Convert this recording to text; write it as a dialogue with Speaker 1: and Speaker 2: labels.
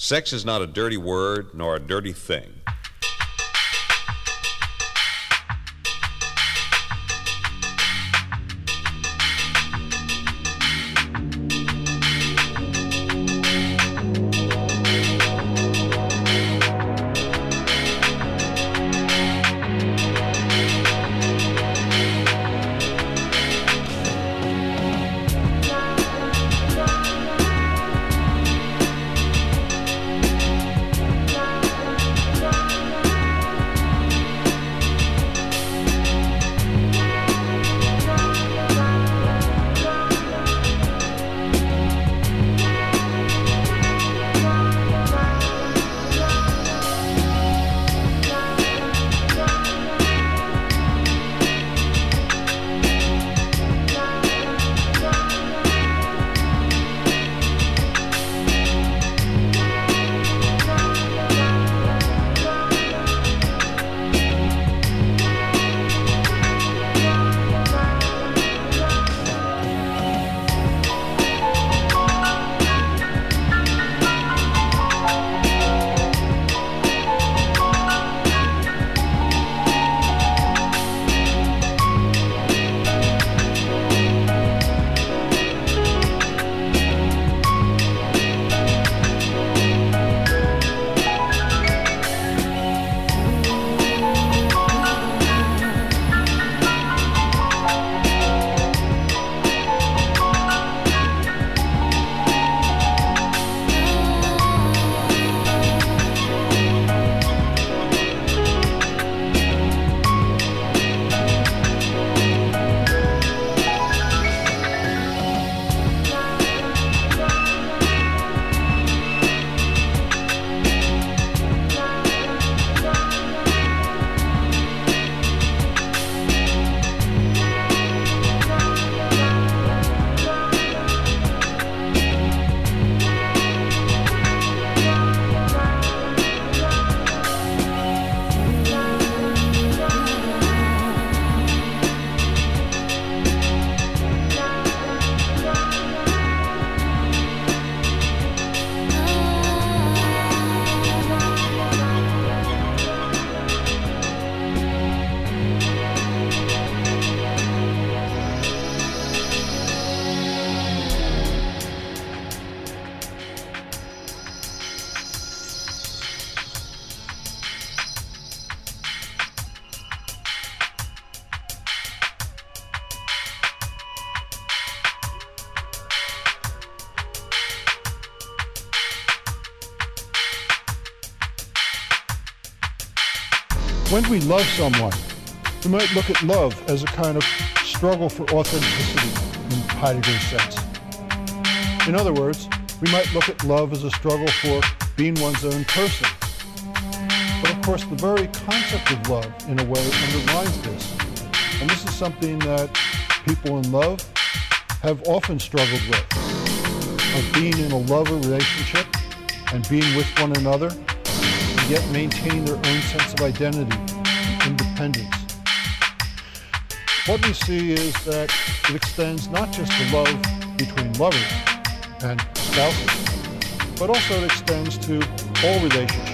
Speaker 1: Sex is not a dirty word nor a dirty thing.
Speaker 2: When we love someone, we might look at love as a kind of struggle for authenticity in Heidegger's sense. In other words, we might look at love as a struggle for being one's own person. But of course, the very concept of love, in a way, underlines this. And this is something that people in love have often struggled with, of being in a lover relationship and being with one another, and yet maintaining their own sense of identity and independence. What we see is that it extends not just to love between lovers and spouses, but also it extends to all relationships